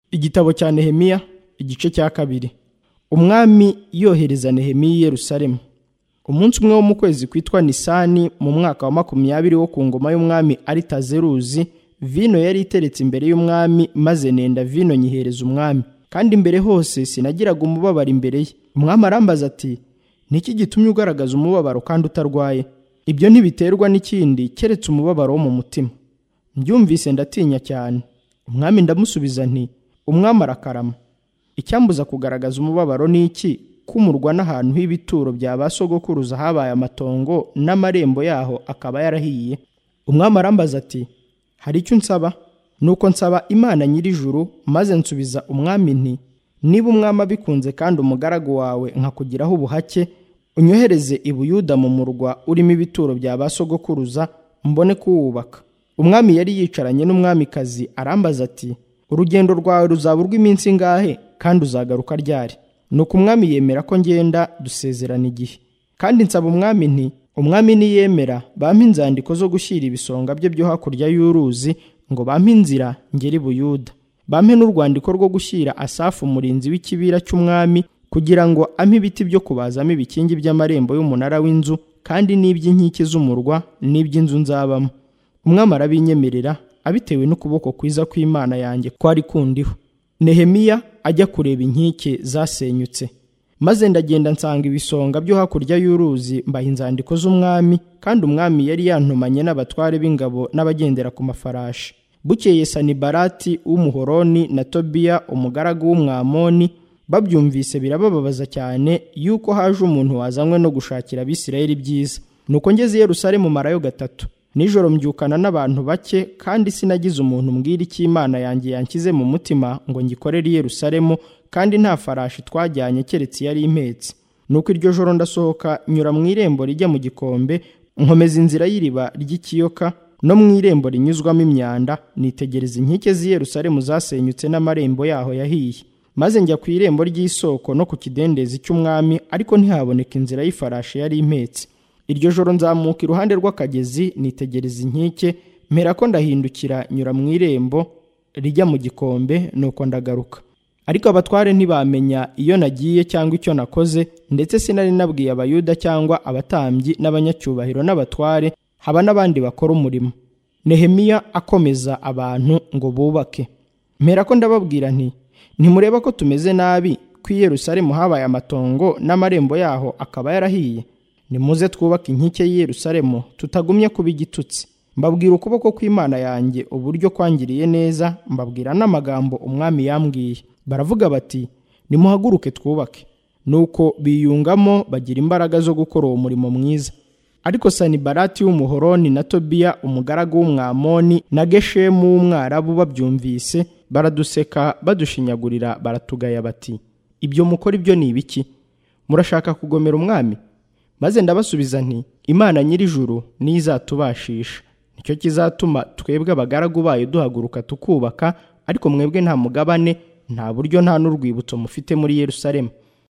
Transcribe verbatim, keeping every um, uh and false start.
Igitabo cya Nehemiya igice cya kabiri. Umwami yohereza Nehemiya i Yerusalemu. Umunsi umwe wo mu kwezi kwitwa Nisani mu mwaka wa makumyabiri wo ku ngoma y'umwami Aritazeruzi, vino yari iteretse imbere y'umwami, maze nenda vino nyihereza umwami, kandi imbere hose sinagiraga umubabaro imbere ye. Umwami arambaza ati, niki gitumye ugaragaza umubabaro kandi utarwaye? Ibyo ntibiterwa n'ikindi keretse umubabaro wo mu mutima. Mbyumvise ndatinya cyane. Umwami ndamusubiza nti, umwami arakarama. Icyambuza kugaragaza umubabaro ni iki? Kumurwa n'ahantu h'ibituro bya ba sogokuruza habaye amatongo, n'amarembo yaho akaba yarahiye. Umwami arambaza ati, hari icyo nsaba? Nuko nsaba Imana nyir'ijuru, maze nsubiza umwami nti, niba umwami abikunze kandi umugaragu wawe nkakugiraho ubuhake, unyohereze i Buyuda mu murwa urimo ibituro bya ba sogokuruza, mbone kuwubaka. Umwami yari yicaranye n'umwamikazi, arambaza ati, urugendo rwawe ruzaba urw'iminsi ingahe, kandi uzagaruka ryari? Nuko umwami yemera ko ngenda, dusezerana igihe. Kandi nsaba umwami nti, umwami niyemera, bampe inzandiko zo gushyira ibisonga bye byo hakurya y'uruzi, ngo bampe inzira ngere i Buyuda. Bampe n'urwandiko rwo gushyira Asafu umurinzi w'ikibira cy'umwami, kugira ngo ampe ibiti byo kubazamo ibikingi by'amarembo y'umunara w'inzu, kandi n'iby'inkike z'umurwa, n'iby'inzu nzabamo. Umwami arabinyemerera, abitewe n'ukuboko kwiza kw'Imana yanjye kwari kundiho. Nehemiya ajya kureba inkike zasenyutse. Maze ndagenda nsanga ibisonga byo hakurya y'uruzi, mbaha inzandiko z'umwami, kandi umwami yari yantumanye n'abatware b'ingabo n'abagendera ku mafarashi. Bukeye Sanibalati w'Umuhoroni na Tobiya umugaragu w'Umwamoni babyumvise birabababaza cyane yuko haje umuntu wazanywe no gushakira Abisirayeli ibyiza. Nuko ngeze i Yerusalemu marayo gatatu. Nijoro mbyukana n'abantu bake, kandi sinagize umuntu mbwira icyo Imana yanjye yanshyize mu mutima ngo ngikorere i Yerusalemu, kandi nta farashi twajyanye keretse yari impetse. Nuko iryo joro ndasohoka, nyura mu irembo rijya mu gikombe, nkomeza inzira y'iriba ry'ikiyoka no mu irembo rinyuzwamo imyanda, nitegereza inkike z'i Yerusalemu zasenyutse n'amarembo yaho yahiye. Maze njya ku irembo ry'isoko no ku kidendezi cy'umwami, ariko ntihaboneka inzira y'ifarashi yari impetse. Iryo joro nzamuka iruhande rw'akagezi, nitegereza inkike, mpera ko ndahindukira, nyura mu irembo rijya mu gikombe, nuko ndagaruka. Ariko abatware ntibamenya iyo nagiye cyangwa icyo nakoze, ndetse sinari nabwiye Abayuda cyangwa abatambyi n'abanyacyubahiro n'abatware, haba n'abandi bakora umurimo. Nehemiya akomeza abantu ngo bubake. Mpera ko ndababwira nti, ntimureba ko tumeze nabi, ko i Yerusalemu habaye amatongo n'amarembo yaho akaba yarahiye? Nimuze twubake inkike y'i Yerusalemu, tutagumye kuba igitutsi. Mbabwira ukuboko kw'Imana yanjye uburyo kwangiriye neza, mbabwira n'amagambo umwami yambwiye. Baravuga bati, nimuhaguruke twubake. Nuko biyungamo, bagira imbaraga zo gukora uwo murimo mwiza. Ariko Sanibalati w'Umuhoroni na Tobiya umugaragu w'Umwamoni na Geshemu w'Umwarabu babyumvise, baraduseka badushinyagurira, baratugaya bati, ibyo mukora ibyo ni ibiki? Murashaka kugomera umwami? Maze ndabasubiza nti, Imana nyir'ijuru niyo izatubashisha. Nicyo kizatuma twebwe abagaragu bayo duhaguruka tukubaka, ariko mwebwe nta mugabane, nta buryo, nta n'urwibutso mufite muri Yerusalemu.